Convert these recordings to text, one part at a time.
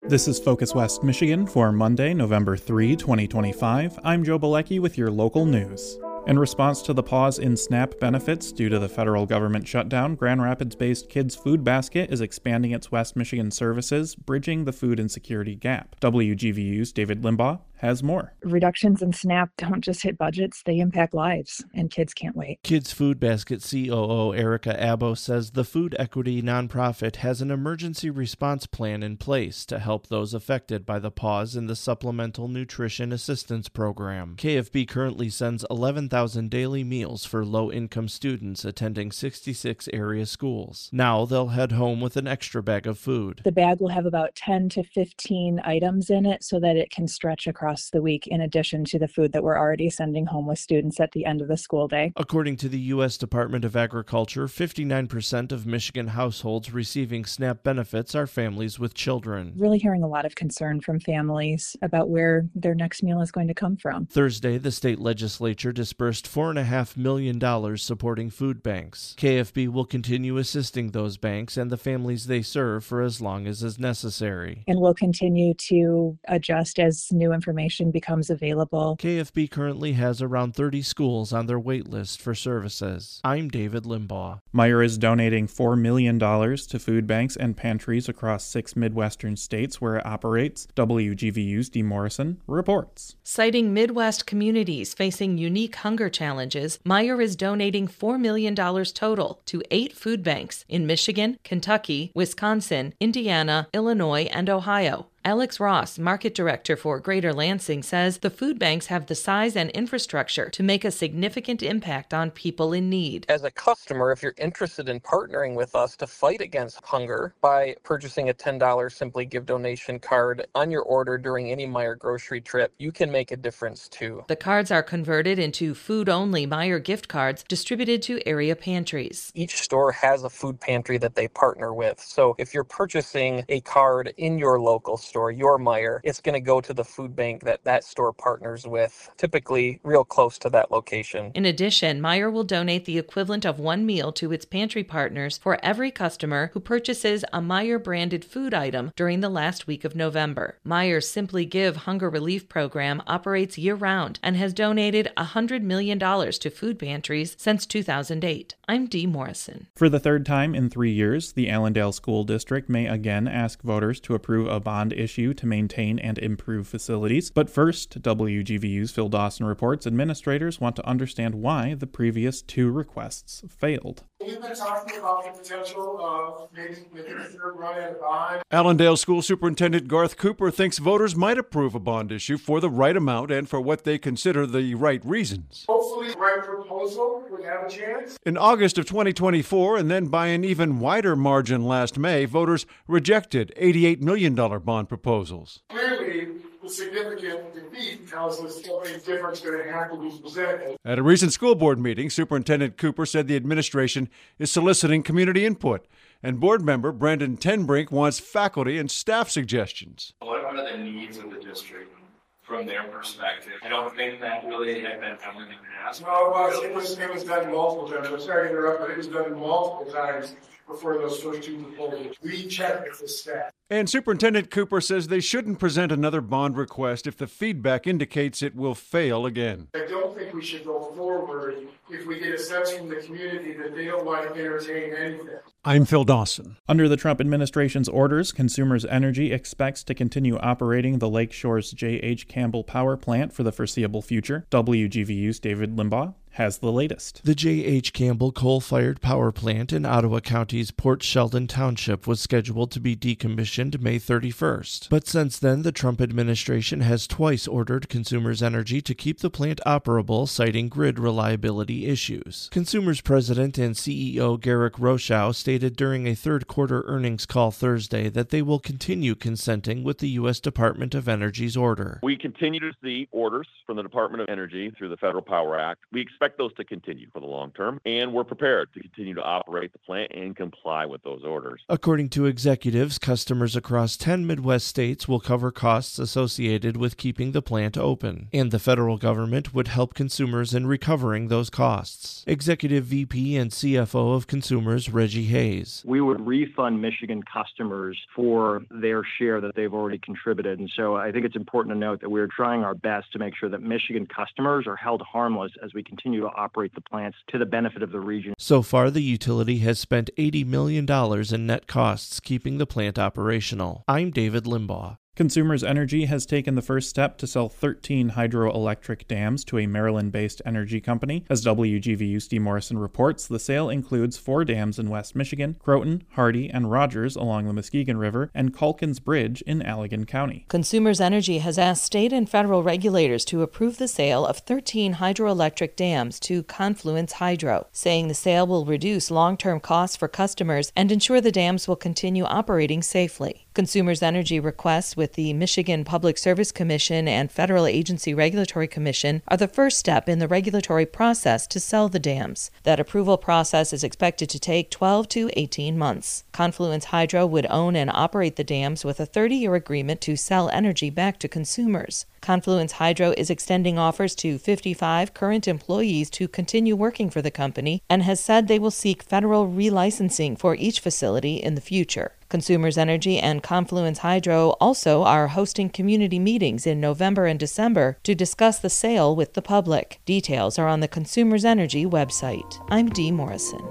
This is Focus West Michigan for Monday, November 3, 2025. I'm Joe Balecki with your local news. In response to the pause in SNAP benefits due to the federal government shutdown, Grand Rapids-based Kids Food Basket is expanding its West Michigan services, bridging the food insecurity gap. WGVU's David Limbaugh has more. Reductions in SNAP don't just hit budgets, they impact lives, and kids can't wait. Kids Food Basket COO Erica Abbo says the food equity nonprofit has an emergency response plan in place to help those affected by the pause in the Supplemental Nutrition Assistance Program. KFB currently sends 11,000 daily meals for low-income students attending 66 area schools. Now they'll head home with an extra bag of food. The bag will have about 10 to 15 items in it so that it can stretch across the week in addition to the food that we're already sending home with students at the end of the school day. According to the U.S. Department of Agriculture, 59% of Michigan households receiving SNAP benefits are families with children. Really hearing a lot of concern from families about where their next meal is going to come from. Thursday, the state legislature disbursed $4.5 million supporting food banks. KFB will continue assisting those banks and the families they serve for as long as is necessary. And we'll continue to adjust as new information becomes available. KFB currently has around 30 schools on their wait list for services. I'm David Limbaugh. Meijer is donating $4 million to food banks and pantries across 6 Midwestern states where it operates. WGVU's Dee Morrison reports. Citing Midwest communities facing unique hunger challenges, Meijer is donating $4 million total to 8 food banks in Michigan, Kentucky, Wisconsin, Indiana, Illinois, and Ohio. Alex Ross, market director for Greater Lansing, says the food banks have the size and infrastructure to make a significant impact on people in need. As a customer, if you're interested in partnering with us to fight against hunger by purchasing a $10 Simply Give donation card on your order during any Meijer grocery trip, you can make a difference too. The cards are converted into food-only Meijer gift cards distributed to area pantries. Each store has a food pantry that they partner with. So if you're purchasing a card in your local store, your Meijer, it's going to go to the food bank that store partners with, typically real close to that location. In addition, Meijer will donate the equivalent of one meal to its pantry partners for every customer who purchases a Meijer branded food item during the last week of November. Meijer's Simply Give Hunger Relief Program operates year-round and has donated $100 million to food pantries since 2008. I'm Dee Morrison. For the third time in 3 years, the Allendale School District may again ask voters to approve a bond issue to maintain and improve facilities. But first, WGVU's Phil Dawson reports administrators want to understand why the previous 2 requests failed. We've been talking about the potential of maybe running a bond. Allendale School Superintendent Garth Cooper thinks voters might approve a bond issue for the right amount and for what they consider the right reasons. Hopefully the right proposal would have a chance. In August of 2024, and then by an even wider margin last May, voters rejected $88 million bond proposals. Clearly, the significant defeat tells us something different is going to have to be presented. At a recent school board meeting, Superintendent Cooper said the administration is soliciting community input, and board member Brendan Tenbrink wants faculty and staff suggestions. What are the needs of the district from their perspective? I don't think that really had been everything asked. No, it was done multiple times. I'm sorry to interrupt, but it was done multiple times before those first 2 proposals. We checked with the staff. And Superintendent Cooper says they shouldn't present another bond request if the feedback indicates it will fail again. I don't think we should go forward if we get a sense from the community that they don't want to entertain anything. I'm Phil Dawson. Under the Trump administration's orders, Consumers Energy expects to continue operating the Lake Shore's J.H. Campbell Power Plant for the foreseeable future. WGVU's David Limbaugh has the latest. The J.H. Campbell coal-fired power plant in Ottawa County's Port Sheldon Township was scheduled to be decommissioned May 31st. But since then, the Trump administration has twice ordered Consumers Energy to keep the plant operable, citing grid reliability issues. Consumers President and CEO Garrick Rochow stated during a third-quarter earnings call Thursday that they will continue consenting with the U.S. Department of Energy's order. We continue to see orders from the Department of Energy through the Federal Power Act. We expect those to continue for the long term, and we're prepared to continue to operate the plant and comply with those orders. According to executives, customers across 10 Midwest states will cover costs associated with keeping the plant open, and the federal government would help consumers in recovering those costs. Executive VP and CFO of Consumers, Reggie Hayes. We would refund Michigan customers for their share that they've already contributed. And so I think it's important to note that we're trying our best to make sure that Michigan customers are held harmless as we continue to operate the plants to the benefit of the region. So far, the utility has spent $80 million in net costs keeping the plant operational. I'm David Limbaugh. Consumers Energy has taken the first step to sell 13 hydroelectric dams to a Maryland-based energy company. As WGVU Steve Morrison reports, the sale includes 4 dams in West Michigan, Croton, Hardy, and Rogers along the Muskegon River, and Calkins Bridge in Allegan County. Consumers Energy has asked state and federal regulators to approve the sale of 13 hydroelectric dams to Confluence Hydro, saying the sale will reduce long-term costs for customers and ensure the dams will continue operating safely. Consumers Energy requests with the Michigan Public Service Commission and Federal Agency Regulatory Commission are the first step in the regulatory process to sell the dams. That approval process is expected to take 12 to 18 months. Confluence Hydro would own and operate the dams with a 30-year agreement to sell energy back to consumers. Confluence Hydro is extending offers to 55 current employees to continue working for the company and has said they will seek federal relicensing for each facility in the future. Consumers Energy and Confluence Hydro also are hosting community meetings in November and December to discuss the sale with the public. Details are on the Consumers Energy website. I'm Dee Morrison.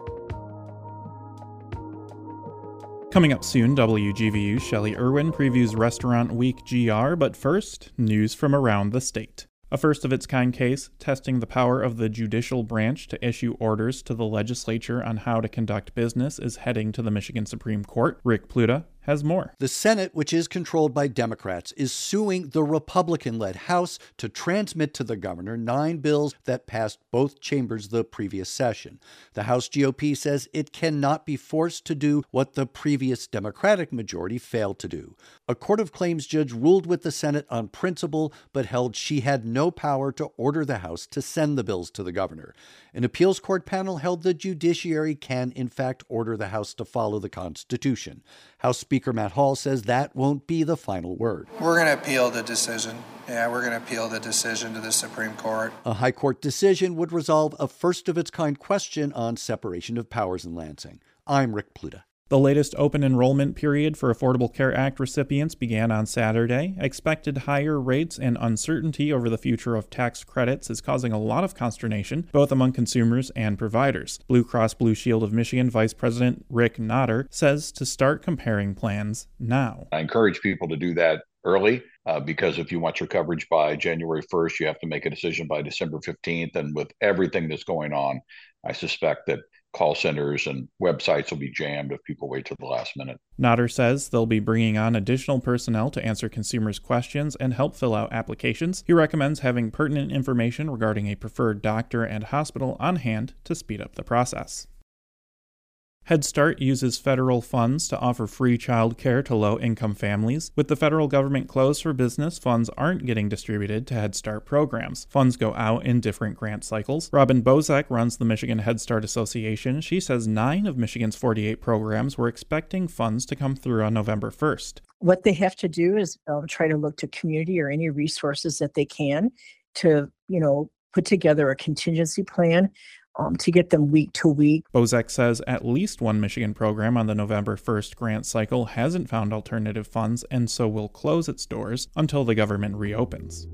Coming up soon, WGVU's Shelley Irwin previews Restaurant Week GR, but first, news from around the state. A first-of-its-kind case testing the power of the judicial branch to issue orders to the legislature on how to conduct business is heading to the Michigan Supreme Court. Rick Pluta has more. The Senate, which is controlled by Democrats, is suing the Republican-led House to transmit to the governor 9 bills that passed both chambers the previous session. The House GOP says it cannot be forced to do what the previous Democratic majority failed to do. A Court of Claims judge ruled with the Senate on principle, but held she had no power to order the House to send the bills to the governor. An appeals court panel held the judiciary can, in fact, order the House to follow the Constitution. House Speaker Matt Hall says that won't be the final word. We're going to appeal the decision. We're going to appeal the decision to the Supreme Court. A high court decision would resolve a first-of-its-kind question on separation of powers in Lansing. I'm Rick Pluta. The latest open enrollment period for Affordable Care Act recipients began on Saturday. Expected higher rates and uncertainty over the future of tax credits is causing a lot of consternation, both among consumers and providers. Blue Cross Blue Shield of Michigan Vice President Rick Notter says to start comparing plans now. I encourage people to do that early because if you want your coverage by January 1st, you have to make a decision by December 15th. And with everything that's going on, I suspect that call centers and websites will be jammed if people wait till the last minute. Notter says they'll be bringing on additional personnel to answer consumers' questions and help fill out applications. He recommends having pertinent information regarding a preferred doctor and hospital on hand to speed up the process. Head Start uses federal funds to offer free child care to low-income families. With the federal government closed for business, funds aren't getting distributed to Head Start programs. Funds go out in different grant cycles. Robin Bozek runs the Michigan Head Start Association. She says 9 of Michigan's 48 programs were expecting funds to come through on November 1st. What they have to do is try to look to community or any resources that they can to, put together a contingency plan to get them week to week. Bozek says at least one Michigan program on the November 1st grant cycle hasn't found alternative funds and so will close its doors until the government reopens.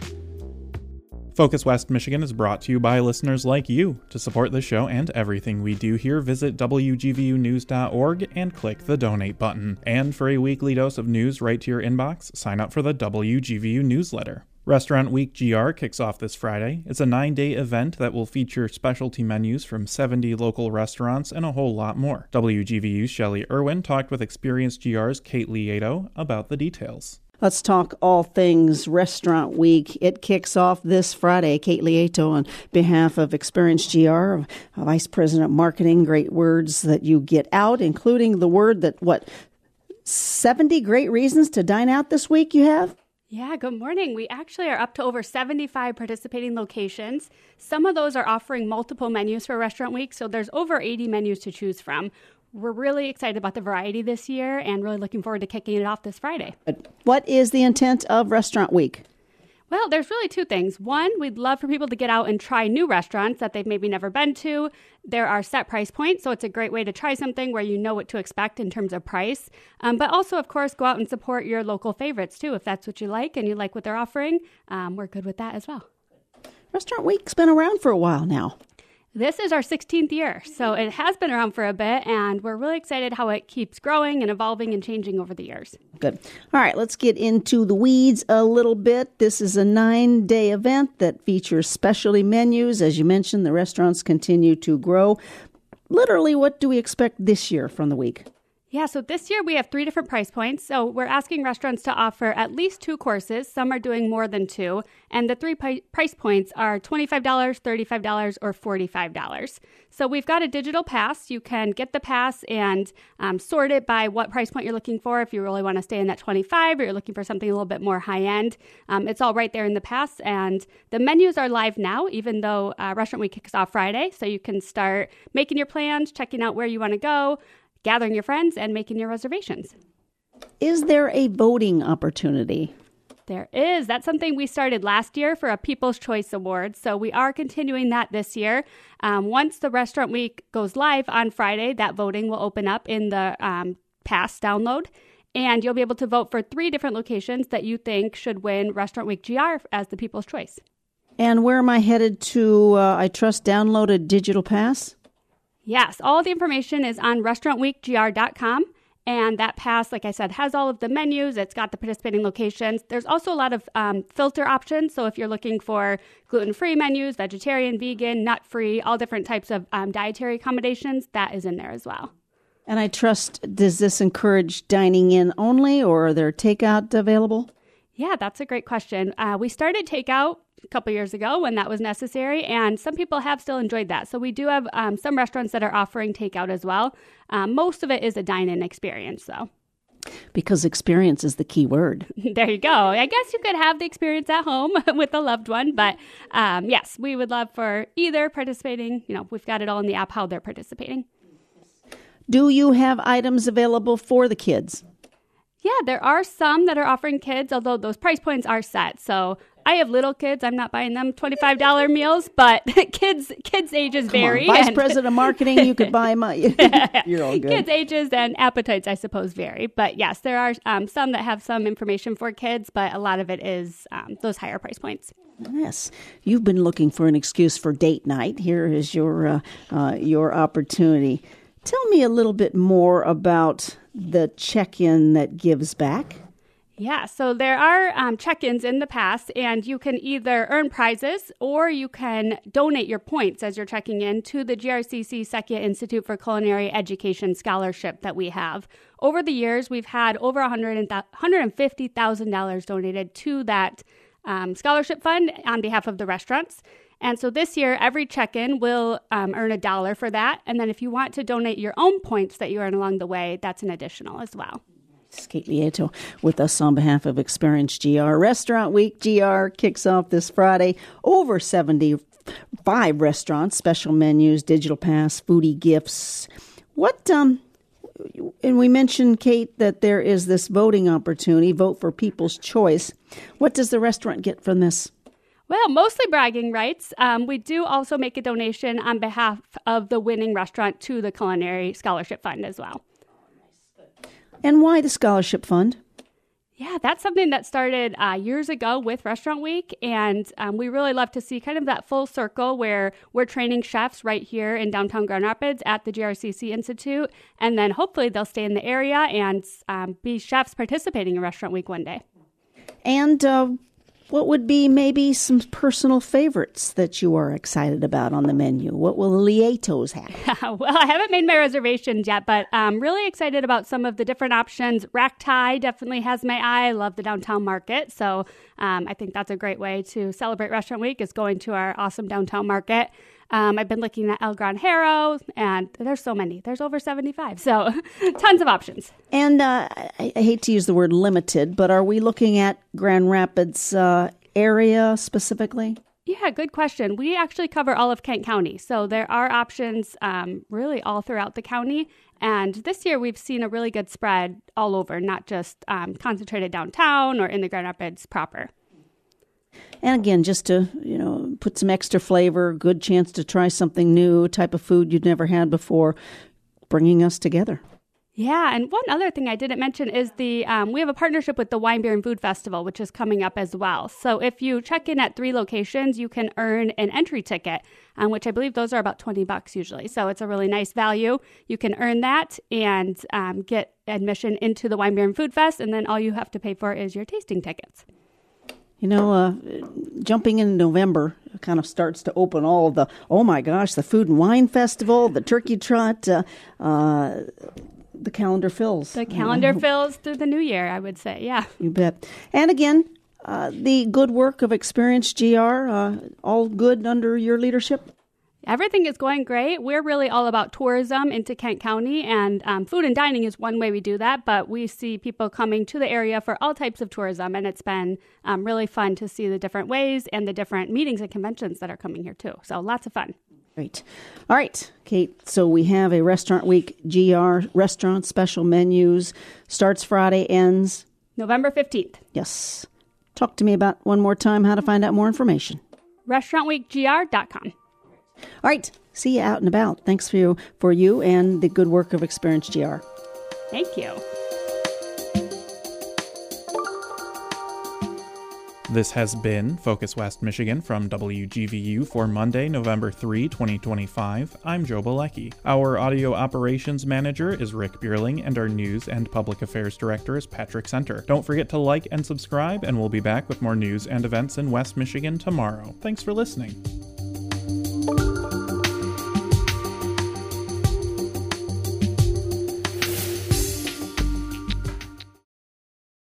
Focus West Michigan is brought to you by listeners like you. To support the show and everything we do here, visit WGVUnews.org and click the donate button. And for a weekly dose of news right to your inbox, sign up for the WGVU newsletter. Restaurant Week GR kicks off this Friday. It's a 9-day event that will feature specialty menus from 70 local restaurants and a whole lot more. WGVU's Shelley Irwin talked with Experienced GR's Kate Lieto about the details. Let's talk all things Restaurant Week. It kicks off this Friday. Kate Lieto on behalf of Experienced GR, Vice President of Marketing. Great words that you get out, including the word that, 70 great reasons to dine out this week you have? Yeah, good morning. We actually are up to over 75 participating locations. Some of those are offering multiple menus for Restaurant Week, so there's over 80 menus to choose from. We're really excited about the variety this year and really looking forward to kicking it off this Friday. What is the intent of Restaurant Week? Well, there's really two things. One, we'd love for people to get out and try new restaurants that they've maybe never been to. There are set price points, so it's a great way to try something where you know what to expect in terms of price. But also, of course, go out and support your local favorites, too. If that's what you like and you like what they're offering, we're good with that as well. Restaurant Week's been around for a while now. This is our 16th year, so it has been around for a bit, and we're really excited how it keeps growing and evolving and changing over the years. Good. All right, let's get into the weeds a little bit. This is a 9-day event that features specialty menus. As you mentioned, the restaurants continue to grow. Literally, what do we expect this year from the week? Yeah, so this year we have 3 different price points. So we're asking restaurants to offer at least 2 courses. Some are doing more than 2. And the 3 price points are $25, $35, or $45. So we've got a digital pass. You can get the pass and sort it by what price point you're looking for. If you really want to stay in that 25 or you're looking for something a little bit more high end, it's all right there in the pass. And the menus are live now, even though Restaurant Week kicks off Friday. So you can start making your plans, checking out where you want to go, gathering your friends, and making your reservations. Is there a voting opportunity? There is. That's something we started last year for a People's Choice Award. So we are continuing that this year. Once the Restaurant Week goes live on Friday, that voting will open up in the pass download. And you'll be able to vote for 3 different locations that you think should win Restaurant Week GR as the People's Choice. And where am I headed to, I trust, download a digital pass? Yes, all the information is on restaurantweekgr.com, and that pass, like I said, has all of the menus. It's got the participating locations. There's also a lot of filter options, so if you're looking for gluten-free menus, vegetarian, vegan, nut-free, all different types of dietary accommodations, that is in there as well. And I trust, does this encourage dining in only, or are there takeout available? Yeah, that's a great question. We started takeout a couple years ago when that was necessary, and some people have still enjoyed that. So we do have some restaurants that are offering takeout as well. Most of it is a dine-in experience, though. Because experience is the key word. There you go. I guess you could have the experience at home with a loved one, but yes, we would love for either participating. You know, we've got it all in the app how they're participating. Do you have items available for the kids? Yeah, there are some that are offering kids, although those price points are set. So I have little kids. I'm not buying them $25 meals, but kids' ages vary. Vice President of Marketing, you could buy my. You're all good. Kids' ages and appetites, I suppose, vary. But yes, there are some that have some information for kids, but a lot of it is those higher price points. Yes, you've been looking for an excuse for date night. Here is your opportunity. Tell me a little bit more about the check-in that gives back. Yeah, so there are check-ins in the pass, and you can either earn prizes or you can donate your points as you're checking in to the GRCC Secchia Institute for Culinary Education Scholarship that we have. Over the years, we've had over $150,000 donated to that scholarship fund on behalf of the restaurants. And so this year, every check-in will earn $1 for that. And then if you want to donate your own points that you earn along the way, that's an additional as well. Kate Lieto with us on behalf of Experience GR. Restaurant Week GR kicks off this Friday. Over 75 restaurants, special menus, digital pass, foodie gifts. What, and we mentioned, Kate, that there is this voting opportunity, vote for People's Choice. What does the restaurant get from this? Well, mostly bragging rights. We do also make a donation on behalf of the winning restaurant to the Culinary Scholarship Fund as well. And why the Scholarship Fund? Yeah, that's something that started years ago with Restaurant Week, and we really love to see kind of that full circle where we're training chefs right here in downtown Grand Rapids at the GRCC Institute, and then hopefully they'll stay in the area and be chefs participating in Restaurant Week one day. And what would be maybe some personal favorites that you are excited about on the menu? What will Lietos have? Well, I haven't made my reservations yet, but I'm really excited about some of the different options. Rack Thai definitely has my eye. I love the downtown market. So I think that's a great way to celebrate Restaurant Week is going to our awesome downtown market. I've been looking at El Granjero, and there's so many. There's over 75, so tons of options. And I hate to use the word limited, but are we looking at Grand Rapids area specifically? Yeah, good question. We actually cover all of Kent County, so there are options really all throughout the county. And this year we've seen a really good spread all over, not just concentrated downtown or in the Grand Rapids proper. And again, just to, put some extra flavor, good chance to try something new, type of food you'd never had before, bringing us together. Yeah, and one other thing I didn't mention is we have a partnership with the Wine, Beer, and Food Festival, which is coming up as well. So if you check in at 3 locations, you can earn an entry ticket, which I believe those are about $20 usually. So it's a really nice value. You can earn that and get admission into the Wine, Beer, and Food Fest, and then all you have to pay for is your tasting tickets. Jumping in November kind of starts to open all of the, oh my gosh, the Food and Wine Festival, the Turkey Trot, the calendar fills. The calendar fills through the new year, I would say, yeah. You bet. And again, the good work of Experience GR, all good under your leadership? Everything is going great. We're really all about tourism into Kent County, and food and dining is one way we do that, but we see people coming to the area for all types of tourism, and it's been really fun to see the different ways and the different meetings and conventions that are coming here too. So lots of fun. Great. All right, Kate, so we have a Restaurant Week GR restaurant special menus. Starts Friday, ends November 15th. Yes. Talk to me about one more time how to find out more information. restaurantweekgr.com. All right, see you out and about. Thanks for you and the good work of Experience GR. Thank you. This has been Focus West Michigan from WGVU for Monday, November 3, 2025. I'm Joe Balecki. Our audio operations manager is Rick Bierling, and our news and public affairs director is Patrick Center. Don't forget to like and subscribe, and we'll be back with more news and events in West Michigan tomorrow. Thanks for listening.